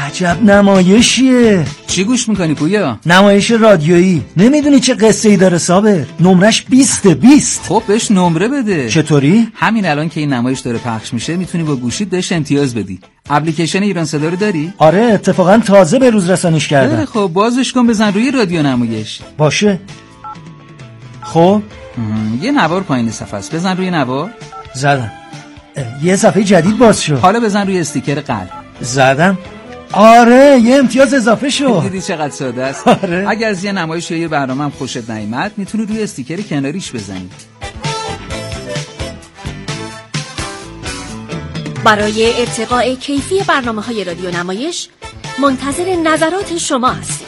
عجب نمایشیه. چی گوش میکنی پویا؟ نمایش رادیویی. نمیدونی چه قصه ای داره صابر؟ نمرش 20. خب بهش نمره بده. چطوری؟ همین الان که این نمایش داره پخش میشه میتونی با گوشیت بهش امتیاز بدی. اپلیکیشن ایران صدا رو داری؟ آره اتفاقا تازه به روز رسانیش کردم. خب بازش کن بزن روی رادیو نمایش. باشه. خب یه نوار پایین صفحه است، بزن روی نوار. زدم. یه صفحه جدید باز شد. حالا بزن روی استیکر قلب. زدم. آره یه امتیاز اضافه شد. دیدی چقدر ساده است؟ آره. اگر از یه نمایش یا یه برنامه هم خوشت نیامد میتونی روی استیکر کناریش بزنی. برای ارتقاء کیفی برنامه‌های رادیو نمایش منتظر نظرات شما هستیم.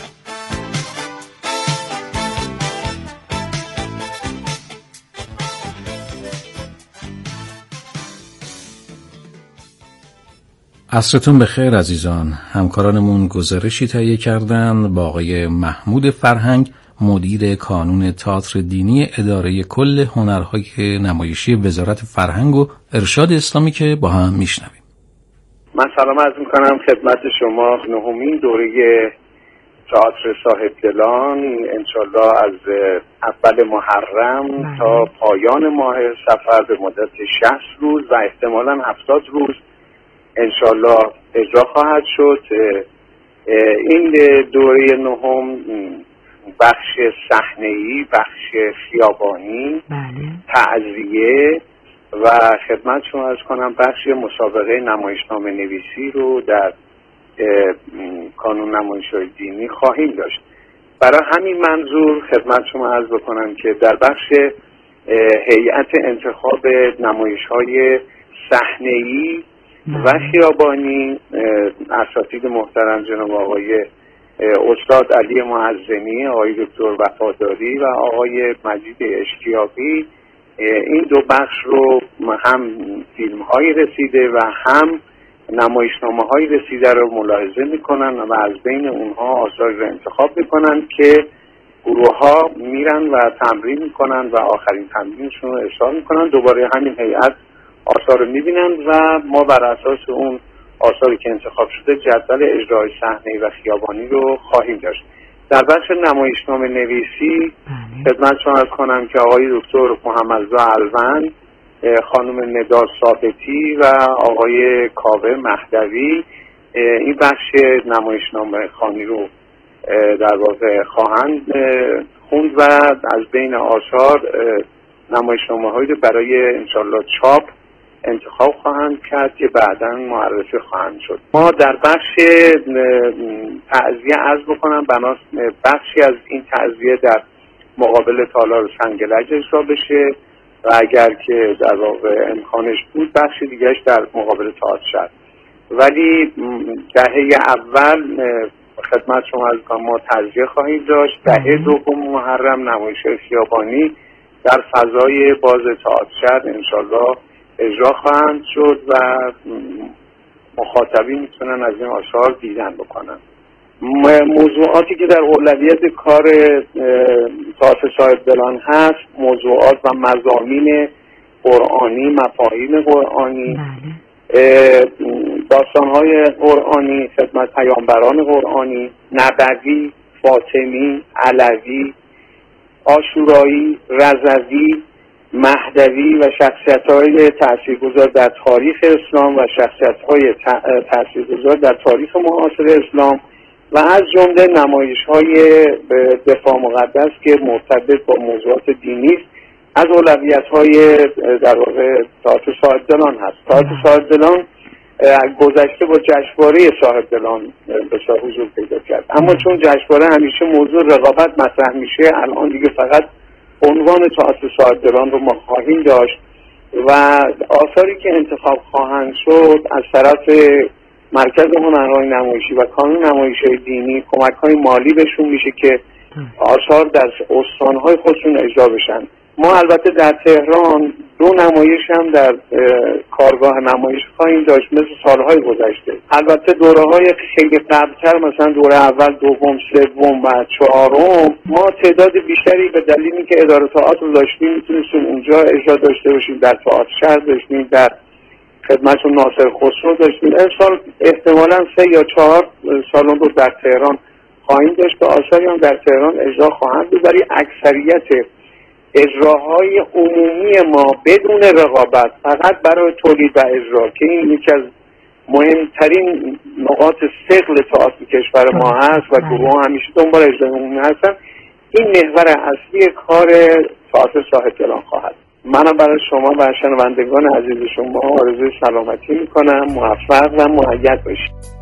عصرتون بخیر عزیزان. همکارانمون گزارشی تهیه کردن با آقای محمود فرهنگ، مدیر کانون تئاتر دینی اداره کل هنرهای نمایشی وزارت فرهنگ و ارشاد اسلامی که با هم میشنویم. من سلام عرض میکنم خدمت شما. نهمین دوره تئاتر صاحبدلان انشالله از اول محرم تا پایان ماه صفر به مدت 60 روز و احتمالاً 70 روز انشالله اجرا خواهد شد. این دوره نهم بخش صحنه‌ای، بخش خیابانی، تعزیه و خدمت شما عرض کنم بخش مسابقه نمایشنامه نویسی رو در کانون نمایش‌های دینی خواهیم داشت. برای همین منظور خدمت شما عرض بکنم که در بخش هیئت انتخاب نمایش‌های صحنه‌ای و خیابانی اساتید محترم جناب آقای استاد علی معظمی، آقای دکتر وفاداری و آقای مجید اشتیاقی این دو بخش رو هم فیلم هایی رسیده و هم نمایشنامه هایی رسیده رو ملاحظه میکنن و از بین اونها آثاری رو انتخاب میکنن که گروه ها میرن و تمرین میکنن و آخرین تمرینشون رو ارسال میکنن. دوباره همین هیئت آثار رو میبینن و ما بر اساس اون آثاری که انتخاب شده جدول اجرای صحنه‌ای و خیابانی رو خواهیم داشت. در بخش نمایشنامه نویسی خدمت شما عرض کنم که آقای دکتر محمدرضا الوند، خانم ندا ثابتی و آقای کاوه مهدوی این بخش نمایشنامه خوانی رو در واقع خواهند خوند و از بین آثار نمایشنامه‌هایی رو برای انشالله چاپ انتخاب خواهند کرد که بعداً معرفی خواهند شد. ما در بخش تعزیه عرض بکنم بخشی از این تعزیه در مقابل تالار سنگلج اجرا بشه و اگر که در واقع امکانش بود بخش دیگهش در مقابل تئاتر شد. ولی دهه اول خدمت شما از ما تعزیه خواهیم داشت. دهه دوم محرم نمایش خیابانی در فضای باز تئاتر شد انشالله اجرا خواهند شد و مخاطبین میتونن از این آثار دیدن بکنن. موضوعاتی که در اولویت کار تئاتر صاحبدلان هست موضوعات و مضامین قرآنی، مفاهیم قرآنی، داستانهای قرآنی، خدمت پیامبران قرآنی، نبوی، فاطمی، علوی، عاشورایی، رضوی، مهدوی و شخصیت‌های تاثیرگذار در تاریخ اسلام و شخصیت‌های تاثیرگذار در تاریخ معاصر اسلام و از جمله نمایش‌های دفاع مقدس که مرتبط با موضوعات دینی است از اولویت‌های در واقع تئاتر صاحبدلان هست. تئاتر صاحبدلان گذشته با جشنواره صاحبدلان به حضور پیدا کرد، اما چون جشنواره همیشه موضوع رقابت مطرح میشه الان دیگه فقط عنوان تئاتر صاحبدلان رو ما خواهیم داشت و آثاری که انتخاب خواهند شد از طرف مرکز هنرهای نمایشی و کانون نمایش‌های دینی کمک‌های مالی بهشون میشه که آثار در استان‌های خودشون اجرا بشن. ما البته در تهران دو نمایش هم در کارگاه نمایش خواهیم داشت مثل سالهای گذشته. البته دوره‌های خیلی قبل‌تر مثلا دوره اول، دوم، سوم و چهارم ما تعداد بیشتری به دلیلی که اداره تئاتر داشتیم میتونستیم اونجا اجرا داشته باشیم، در تئاتر شهر داشتیم، در خدمتتون ناصر خسرو داشتیم. امسال احتمالاً 3 یا 4 سالن رو در تهران خواهیم داشت که آثاری هم در تهران اجرا خواهند بود، ولی اکثریت اجراهای عمومی ما بدون رقابت فقط برای تولید و اجرا که این یکی از مهمترین نقاط ثقل تئاتر کشور ما هست و گروه همیشه دنبال اجرای عمومی هستن، این محور اصلی کار تئاتر صاحب دلان خواهد. منم برای شما و شنوندگان عزیز شما آرزوی سلامتی میکنم، موفق و مؤید باشید.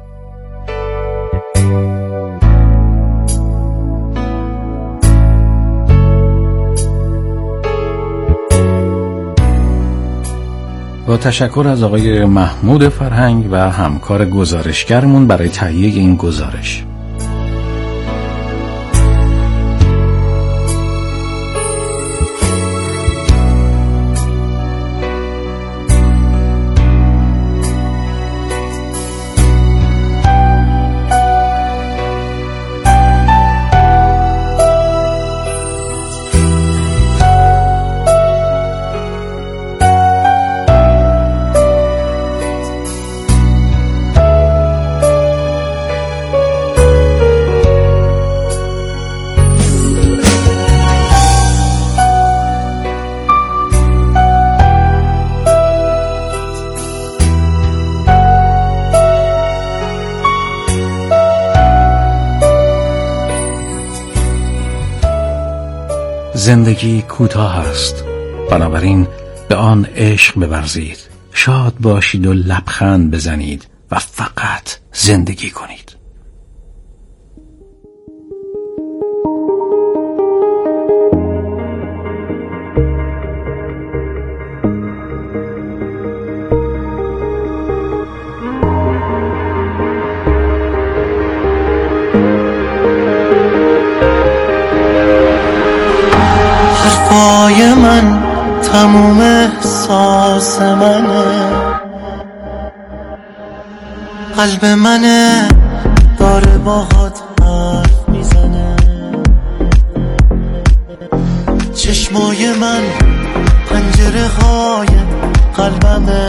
با تشکر از آقای محمود فرهنگ و همکار گزارشگرمون برای تهیه این گزارش. زندگی کوتاه است، بنابراین به آن عشق بورزید، شاد باشید و لبخند بزنید و فقط زندگی کنید. حرفای من تموم احساس منه، قلب منه داره باهات حرف میزنه، چشمای من پنجره های قلبمه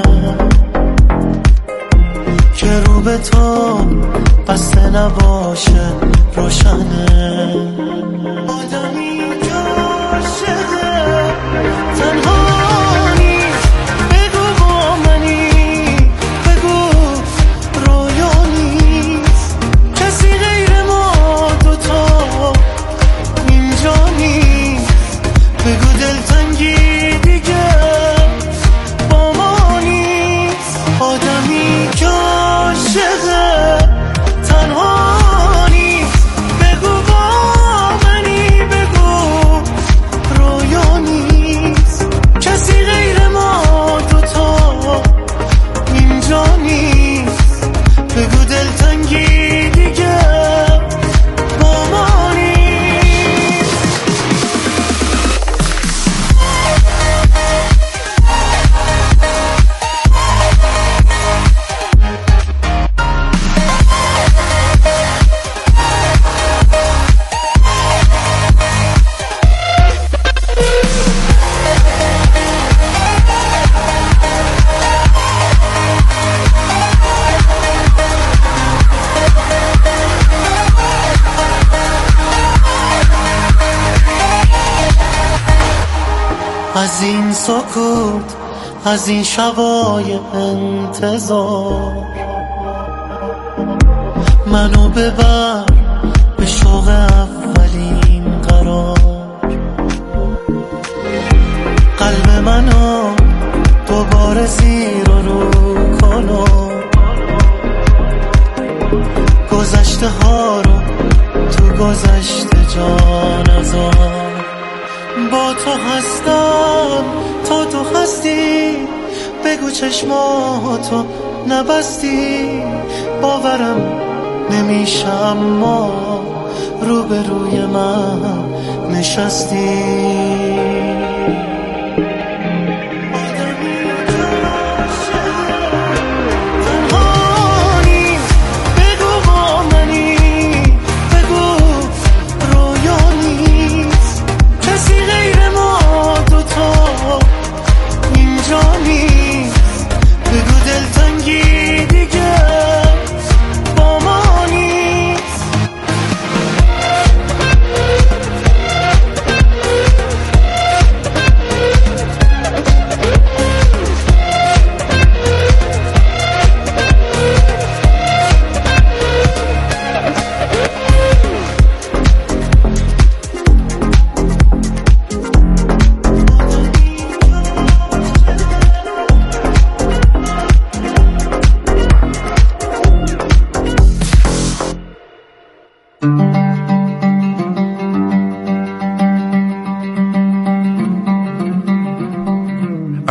که رو به تو بسته نباشه روشنه. آدمی که عاشقه تنها نیست، بگو با منی، بگو رویا نیست، کسی غیر ما دوتا اینجا نیست، بگو دلتنگی دیگه با ما نیست. آدمی که عاشقه تنها نیست، بگو با منی، بگو رویا نیست، کسی غیر ما دوتا اینجا نیست، بگو دلتنگی دیگه با ما نیست. از این سکوت، از این شبای انتظار، منو ببر به شوق اولین قرار، قلب منو دوباره زیر و رو کنو، گذشته ها رو تو گذشته جا نذار. با تو هستم تا تو هستی، بگو چشماتو نبستی، باورم نمیشه اما روبروی من نشستی.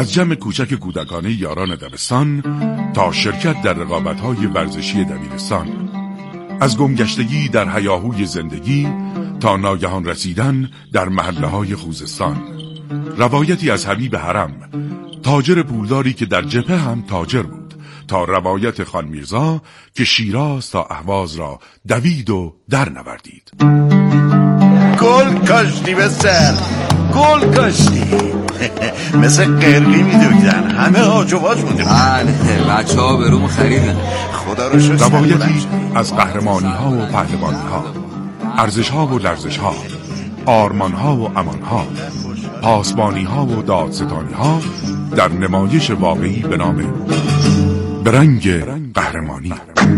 از جمع کوچک کودکانه یاران دبستان تا شرکت در رقابت‌های ورزشی دبیرستان، از گمگشتگی در هیاهوی زندگی تا ناگهان رسیدن در محله‌های خوزستان. روایتی از حبیب حرم، تاجر پولداری که در جبهه هم تاجر بود، تا روایت خان میرزا که شیراز تا اهواز را دوید و در نوردید. گل کاشتی به سر، گل کاشتی مثل قرقی میدویدن، همه هاج و واج بودیم. بله بچه ها به روم خریدن. خدا رو شکر. روایتی از قهرمانی ها و پهلوانی ها، ارزش ها و لرزش ها، آرمان ها و امان ها، پاسبانی ها و دادستانی ها در نمایش واقعی به نام برنگ قهرمانی.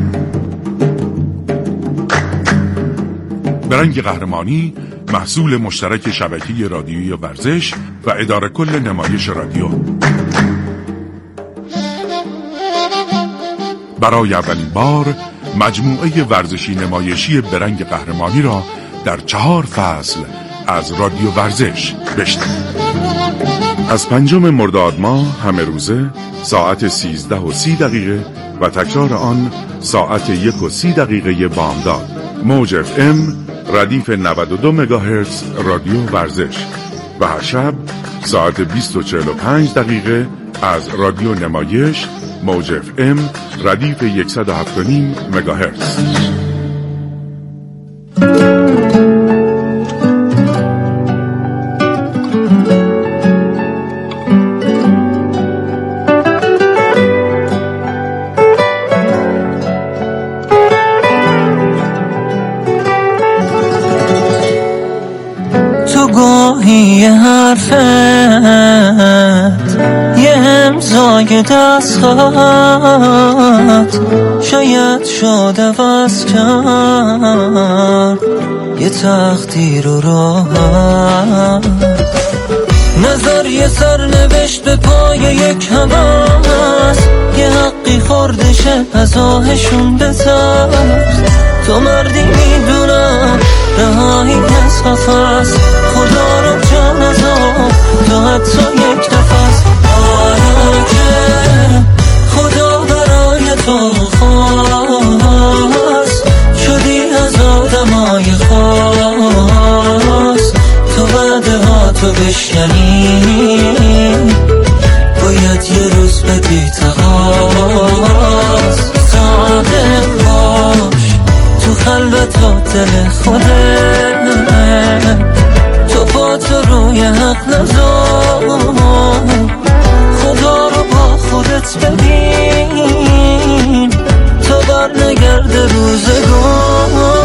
برنگ قهرمانی محصول مشترک شبکه رادیویی ورزش و اداره کل نمایش رادیو. برای اولین بار مجموعه ورزشی نمایشی برنگ قهرمانی را در 4 فصل از رادیو ورزش بشنوید. از 5 مرداد ماه همه روزه ساعت 13:30 و تکرار آن ساعت 1:30 بامداد. موج FM ردیف 92 مگاهرتز رادیو ورزش و هر شب ساعت 20:45 از رادیو نمایش موج FM ردیف 107.5 مگاهرتز. یه حرفت یه امضای دستخط شاید شده عوض کرد یه تقدیر و راحت. نظر یه سرنوشت به پای یک هوس یه حقی خوردشه از آهشون بترس. تو مردی میدونم رهایی از قفس خدا رو جان از آب تو حتی یک نفس. حالا که خدا برای تو خواست شدی از آدمای خاص. تو وعده ها تو بشکنی باید یه روز بدی تقاس. صادق باش تو خلوت و دل خودت تو با تو روی حق نذار. خدا رو با خودت ببین تا بر نگرده روزگار.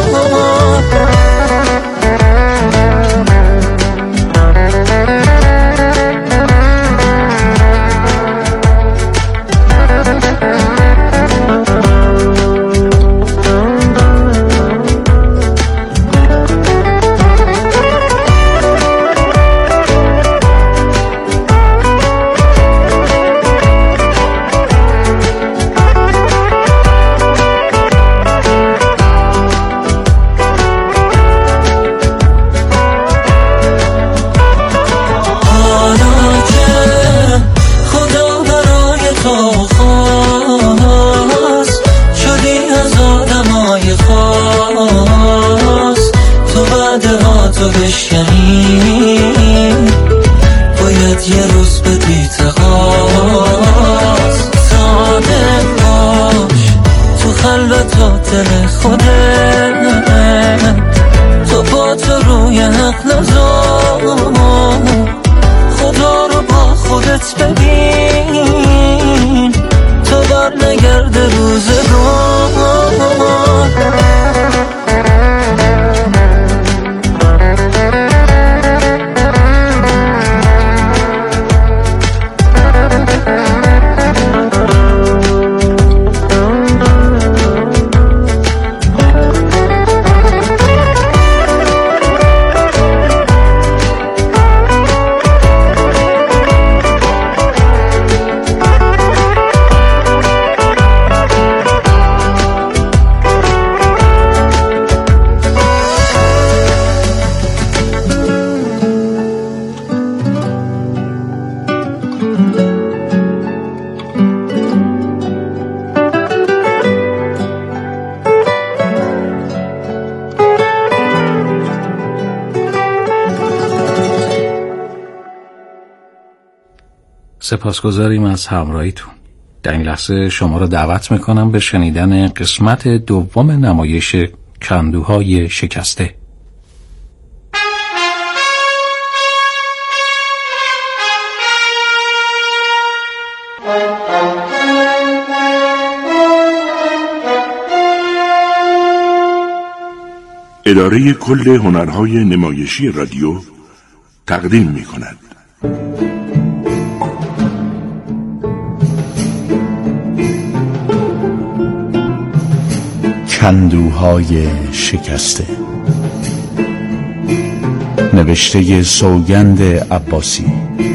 سپاسگزاریم از همراهیتون. در این لحظه شما را دعوت میکنم به شنیدن قسمت دوم نمایش کندوهای شکسته. اداره کل هنرهای نمایشی رادیو تقدیم می‌کند. کندوهای شکسته، نوشته سوگند عباسی،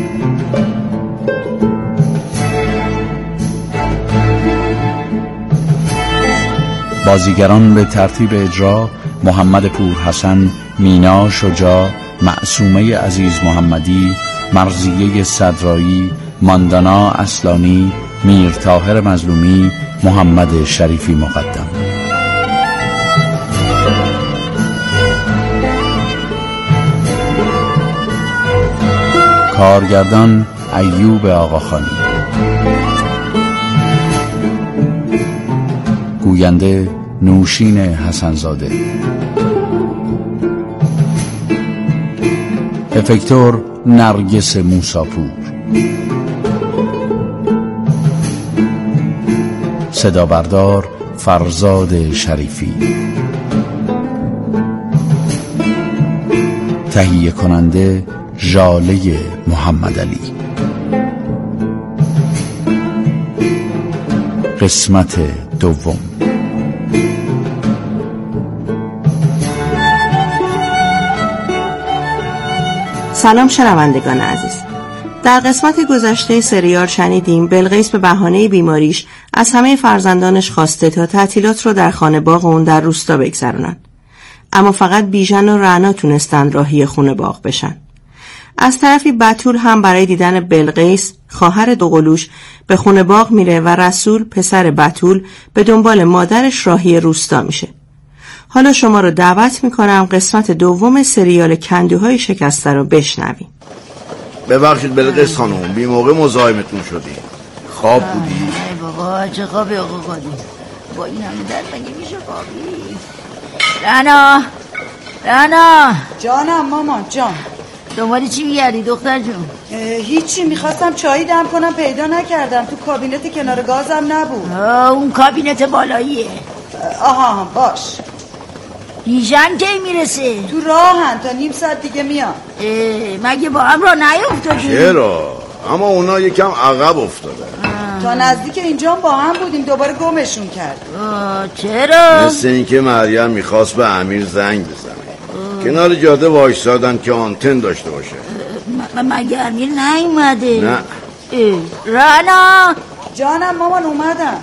بازیگران به ترتیب اجرا: محمد پورحسن، مینا شجاع، معصومه عزیز محمدی، مرضیه صدرایی، ماندانا اصلانی، میر طاهر مظلومی، محمد شریفی مقدم. کارگردان ایوب آقاخانی. گوینده نوشین حسنزاده. افکتور نرگس موساپور. صدا بردار فرزاد شریفی. تهیه کننده ژاله محمدعلی. قسمت دوم. سلام شنوندگان عزیز. در قسمت گذشته سریال شنیدیم بلقیس به بهانه بیماریش از همه فرزندانش خواسته تا تعطیلات رو در خانه باغ اون در روستا بگذرونن. اما فقط بیژن و رعنا تونستن راهی خونه باغ بشن. از طرفی بتول هم برای دیدن بلقیس خواهر دوقلوش به خونه باغ میره و رسول پسر بتول به دنبال مادرش راهی روستا میشه. حالا شما رو دعوت میکنم قسمت دوم سریال کندوهای شکسته رو بشنویم. ببخشید بلقیس خانم، بی موقع مزاحمتون شدیم. خواب بودی؟ ای بابا چه خوابی آقا قادی، با این همه درد مگه میشه خوابی؟ رعنا جانم مامان جان. دنبال چی میگردی دختر جون؟ هیچی، میخواستم چایی دم کنم پیدا نکردم، تو کابینت کنار گازم نبود. اون کابینت بالاییه. آها باش. بیژن کی میرسه؟ تو راهن، تا نیم ساعت دیگه میان. مگه با هم راه نیفتادی؟ چرا؟ اما اونا یکم عقب افتاده. تا نزدیک اینجا با هم بودیم، دوباره گمشون کرد. چرا؟ مثل اینکه مریم میخواست به امیر زنگ بزنه. کنار جاده وایسادن که آنتن داشته باشه. مگه امیر نیومده؟ نه. رعنا جانم مامان اومدم.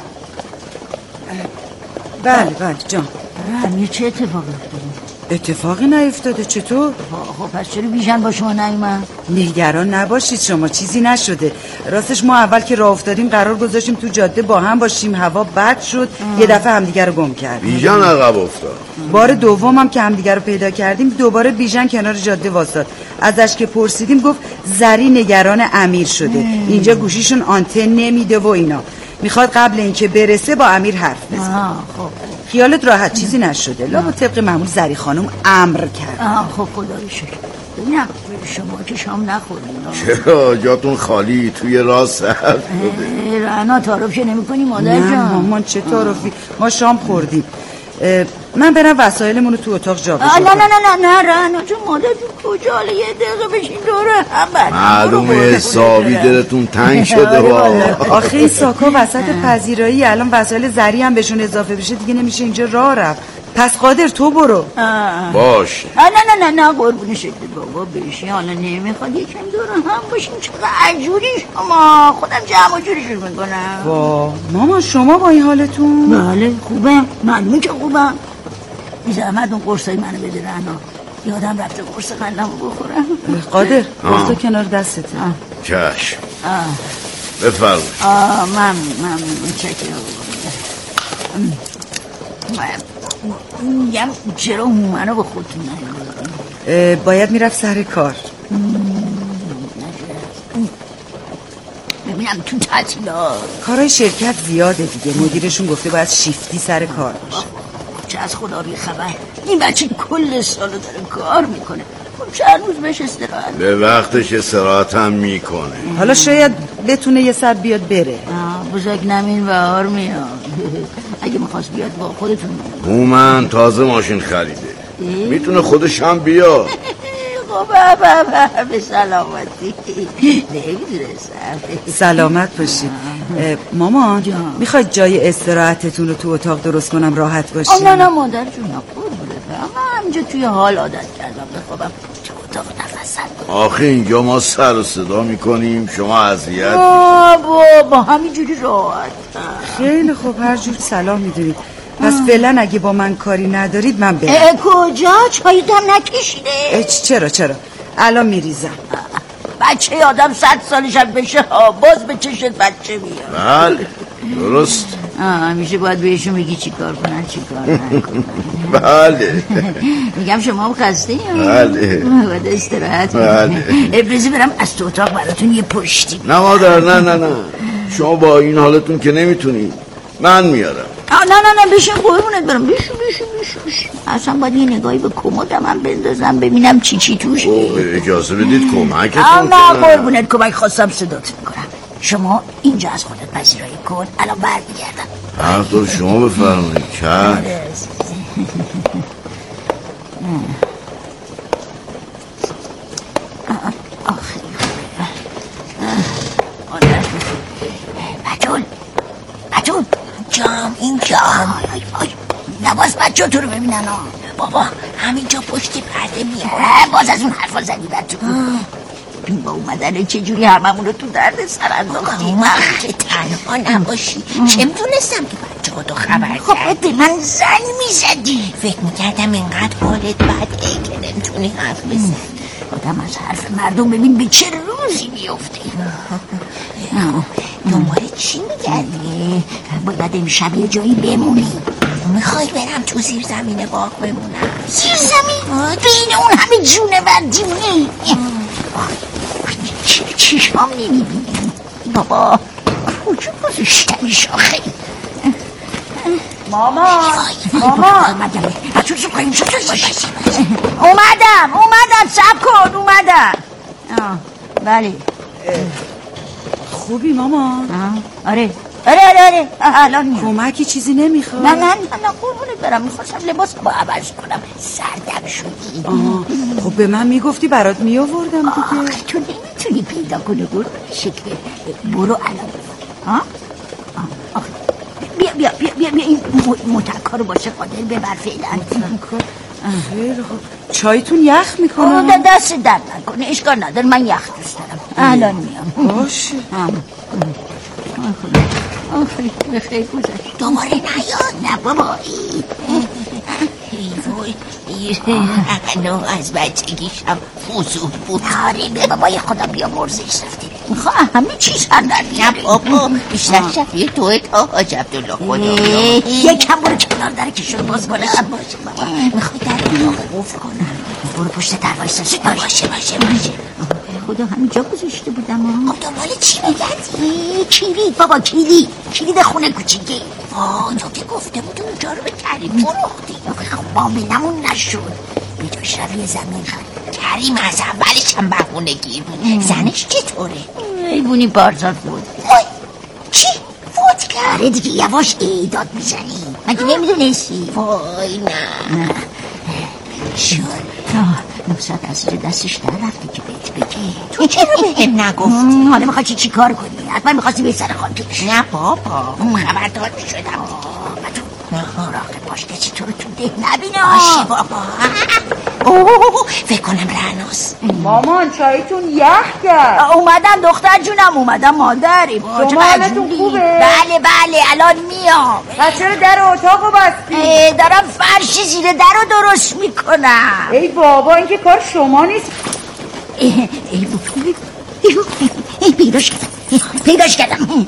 بله جان. امیر چه اتفاقی افتاده؟ اتفاقی نیفتاده. چطور؟ خب پس چرا بیژن با شما نیومد؟ نگران نباشید شما، چیزی نشده. راستش ما اول که راه افتادیم قرار گذاشتیم تو جاده با هم باشیم، هوا بد شد یه دفعه همدیگه رو گم کردیم. بیژن عقب افتاد. بار دومم که همدیگه رو پیدا کردیم دوباره بیژن کنار جاده واساد. ازش که پرسیدیم گفت زری نگران امیر شده، اینجا گوشیشون آنتن نمیده و اینا، میخواد قبل اینکه برسه با امیر حرف بزنه. خب خیالت راحت، چیزی نشده. لابد طبق معمول زری خانم امر کرد. خب خدا رو شکر. ببینم شما که شام نخوردین؟ چرا؟ جاتون خالی، توی راست سرد بوده. رعنا تعارف که نمی کنی مادر جان؟ نه مامان چه تعارفی، ما شام خوردیم. من برم وسایلمون رو تو اتاق جا بذارم. نه رعنا جون، مادر جون کجا؟ حالا یه دقیقه بشین دوره هم. معلومه حسابی دلتون تنگ شده. آخه این ساکا وسط پذیرایی، الان وسایل زری هم بهشون اضافه بشه دیگه نمیشه اینجا راه رفت. پس قادر تو برو. باش. نه قربون شکل بابا بشین، حالا نمیخواد یکم دوره هم باشیم. چقدر عجوری شما، خودم جمع جوریشون میکنم. وا ماما شما با این حالتون؟ بله خوبه، معلومه که خوبه. بی زحمت اون قرصای منو بده رعنا، یادم رفته قرص قندمو بخورم. قادر قرصا کنار دستته. چشم. بفرمایید. ممنون چکرم. میگم چرا منو به خودتون نمیدونم؟ باید میرفت سر کار. ببینم تو تعطیلات. کارای شرکت زیاده دیگه، مدیرشون گفته باید شیفتی سر کار باشه. چه از خدا بی خبر، این بچه کل سالو داره کار میکنه، چند روز بهش استراحت. به وقتش استراحت هم میکنه. حالا شاید بتونه یه ساعت بیاد بره. بزرگ نمین بهار میاد. اگه میخواست بیاد با خودتون من تازه ماشین خریده، میتونه خودش هم بیاد. به سلامتی. نمیدونستم. سلامت باشید. مامان میخواید جای استراحتتون رو تو اتاق درست کنم راحت باشید؟ نه مادر جون من همینجا توی حال عادت کردم بخوابم تو اتاق نفسم. آخه اینجا ما سر و صدا میکنیم، شما اذیت بابا همینجوری راحت. خیلی خوب، هر جور سلام میدونید. پس فعلا اگه با من کاری ندارید من برم. کجا؟ چایی دم نکشیده؟ چرا الان میریزم. بچه آدم 100 سالشم بشه باز به چشت بچه میاد. بله درست. همیشه باید بهشون میگی چی کار کنن چی کار نکنن. بله میگم شما هم خسته یا؟ بله باید استراحت. بله ابرزی برم از تو اتاق براتون یه پشتی. نه مادر نه شما با این حالتون که نمیتونید، من میارم. نه بشین قربونت برم. بشین اصلا باید یه نگاهی به کمدم هم بندازم ببینم چی توشه. اجازه بدید کمکتون کنم. نه قربونت کمک خواستم صدات میکنم. شما اینجا از خودت پذیرایی کن، الان برمیگردم. هر طور شما بفرمایید. کرد بچون جام اینجا. نباز بچه تو رو ببینن. بابا همینجا پشت پرده میاد. باز از اون حرفا زدی بچون. ببین با اومدن چجوری هممون رو تو درد سر انداختی. من که تنها نباشی چه میدونستم که بچه ها تو خبر کرد. خب به من زن میزدی. فکر میکردم اینقدر حالت بده که نمیتونی حرف بزنی. آدم از حرف مردم ببین به چه روزی میفته. دنبال چی میگردی؟ باید امشب یه جایی بمونی. میخوای برم تو زیر زمین باغ بمونم؟ زیر زمین؟ بین اون همه جونه بردیونی. چشمام نمیبینی بابا. کجا گذاشتنی شاخه؟ مامان اومدم صبر کن. اومدم. بله خوبی مامان؟ آره الان میام. کمکی چیزی نمیخواد؟ نه قربونت برم، میخواستم لباس با عوض کنم، سردم شدی. خب به من میگفتی برات میآوردم دیگه. تو نمیتونی پیدا کنی قربون شکل. برو الان. بیا این متکا رو باشه قادر ببر فعلا. خیلی خوب. چایتون یخ میکنم؟ دست درد نکنه، اشکال نداره، من یخ دوست دارم. الان میام. باشه. آخری خیلی گذشت. دوباره نیاد. نه بابا نه از بچگیشم فضول بود. آره به بابای خدا بیا مرزش رفتی. میخواه همه چیز هم در بیاره. بابا بیشتر شفیه توی تا حاج عبدالله خدا. یکم برو کنار در کشور باز کنم. باشه میخوای در بیاره قفل کنم. برو پشت در وایسا. باشه خدا همینجا گذاشته بودم. دنبال چی میگردی؟ کلید بابا، کلید خونه کوچیکه. تو که گفته بود اونجا رو به کریم فروختی. معاملمون نشد. به جاش روی زمین خرید. کریم از اولش هم بهونه گیر بود. زنش چطوره؟ ایبونی بارزاد بود. چی؟ فوت کرد دیگه. یواش ایداد میزنی. مگه نمیدونستی؟ وای نه شد. نوزاد از زیر دستش در رفته که بهت بگه. تو چرا بهم نگفتی؟ حالا میخوای چی کار کنی؟ حتما میخواستی به سر خاکش. نه بابا خبردار میشدم. مراقب باش کسی تو رو تو ده نبینه. باشه بابا. فکر کنم رعناست. مامان چایتون یخ کرد. اومدم دختر جونم، اومدم مادری. شما حالتون خوبه؟ بله الان میام. چرا در اتاقو بستی؟ دارم فرش زیر در رو درست میکنم. ای بابا این که کار شما نیست. پیداش کردم.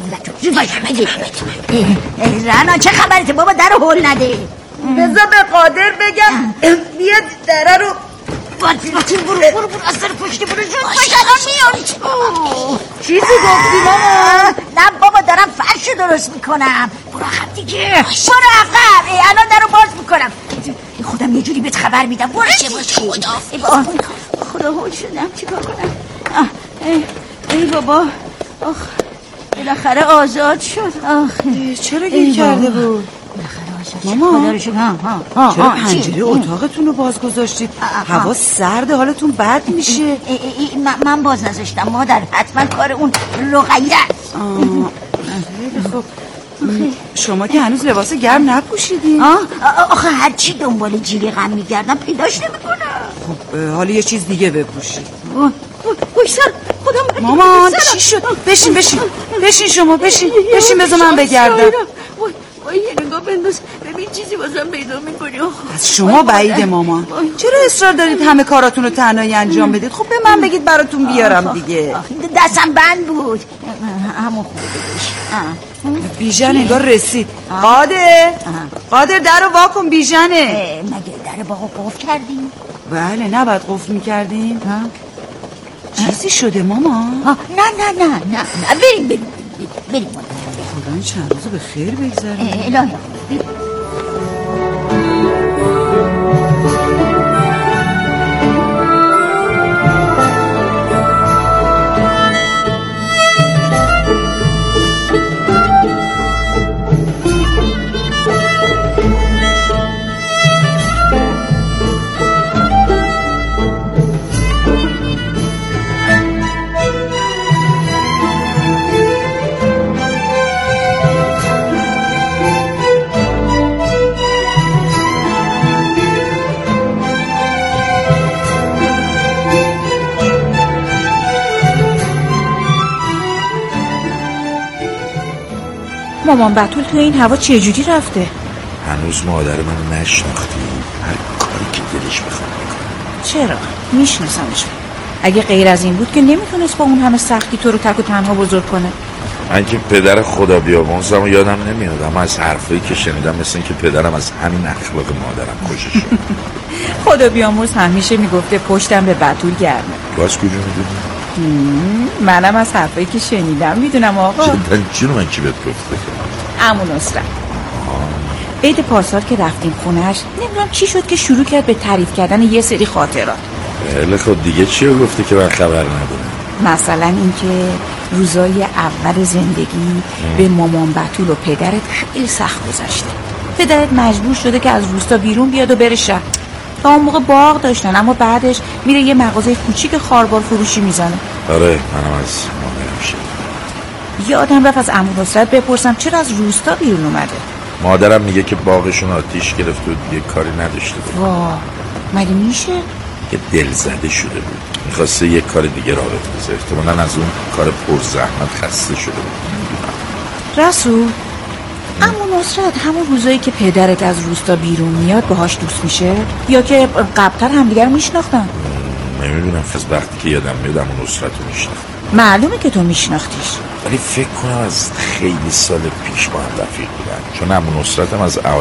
رنا چه خبرته بابا؟ در رو هول نده. بذار به قادر بگم بیاد در رو باطل برو از در پشتی برو جون باش الان میان. چیزی گفتی ماما؟ نه بابا دارم فرش درست میکنم. برو عقب دیگه، برو عقب. الان درو باز میکنم. خودم یه جوری بهت خبر میدم. برو چه باش خدا هول شدم چیکار کنم. ای بابا آخ بالاخره آزاد شد. چرا گیر کرده بود؟ ماما چرا پنجره اتاقتون رو باز گذاشتید؟ هوا سرده حالتون بد میشه. من باز نذاشتم مادر، حتما کار اون رقیه است. خب شما که هنوز لباس گرم نپوشیدین. آخه هرچی دنبال جیلی غم میگردم پیداش نمیکنم. خب حالا یه چیز دیگه بپوشید. خودم مامان چی شد؟ بشین شما بشین بذار من بگردم. وای یه نگاه بنداز ببین چیزی بازم پیدا میکنی. از شما بعیده مامان. چرا اصرار دارید همه کاراتون رو تنهایی انجام بدید؟ خب به من بگید براتون بیارم دیگه. دستم بند بود. همون خوبه. بیژن انگار رسید. قادر درو واکن بیژنه. مگه در باغو قفل کردیم؟ بله نباید قفل میکردیم. چیزی شده ماما؟ نه بریم خدا چند روز به خیر بگذره. الهی مامان بتول تو این هوا چه جوری رفته؟ هنوز مادر من نشناختی. هر کاری که دلش بخواد میکنه. چرا؟ میشناسمش. اگه غیر از این بود که نمیتونست با اون همه سختی تو رو تک و تنها بزرگ کنه. من که پدر خدا بیامرزم و یادم نمیاد، اما از حرفایی که شنیدم مثل این که پدرم از همین اخلاق مادرم خوشش شد. خدا بیامرز همیشه میگفته پشتم به بتول گرمه. باز کجا میدونی؟ منم از حرفایی که شنیدم میدونم آقا. چی رو من کی بهت گفته؟ عمو نصرت عید پارسال که رفتیم خونش نمیدونم چی شد که شروع کرد به تعریف کردن یه سری خاطرات. خیلی خب دیگه چی رو گفته که من خبر ندارم؟ مثلا اینکه روزای اول زندگی به مامان بتول و پدرت خیلی سخت گذشته. پدرت مجبور شده که از روستا بیرون بیاد و بره شهر. تا اون موقع باغ داشتن اما بعدش میره یه مغازه کوچیک خاربار فروشی میزنه. آره منم از مادرم شنیدم. یادم رفت از عمو نصرت بپرسم چرا از روستا بیرون اومده. مادرم میگه که باغشون آتیش گرفته و دیگه کاری نداشته بود. واه مگه میشه؟ که دل زده شده بود، میخواسته یه کار دیگه راه بندازه. احتمالاً از اون کار پرزحمت خسته شده بود. رسول عمو نصرت همون روزایی که پدرت از روستا بیرون میاد باهاش دوست میشه یا که قبلتر همدیگر میشناختن؟ نمیدونم، از وقتی که یادم میاد عمو نصرت رو میشناختم. معلومه که تو میشناختیش، ولی فکر کنم از خیلی سال پیش با هم رفیق بودن، چون عمو نصرت هم از